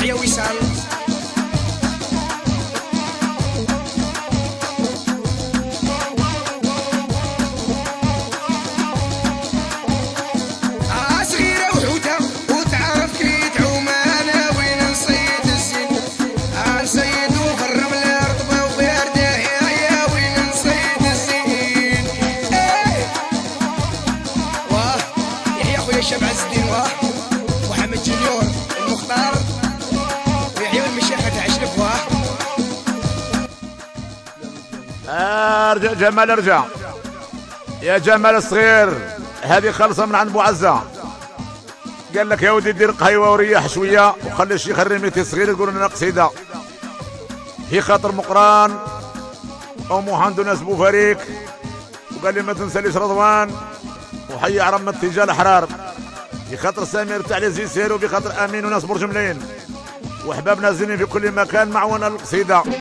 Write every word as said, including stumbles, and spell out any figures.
يحيى وصال. شاب عز الدين واه محمد جونيور المختار ويحيى المشيخة تاع عشرف واه. ارجع جمال ارجع يا جمال الصغير، هذه خلصه من عند بو عزه. قال لك يا ودي دير قهيوه وريح شويه وخلي الشيخ الرميتي الصغير يقول لنا قصيده هي خاطر مقران ومهند ناس بو فريق. وقال لي ما تنساليش رضوان وحي عرم التجال احرار بخاطر سمير تاع لي زيسير وبخاطر امين وناس برج ملين وحباب نازلين في كل مكان معونا القصيده.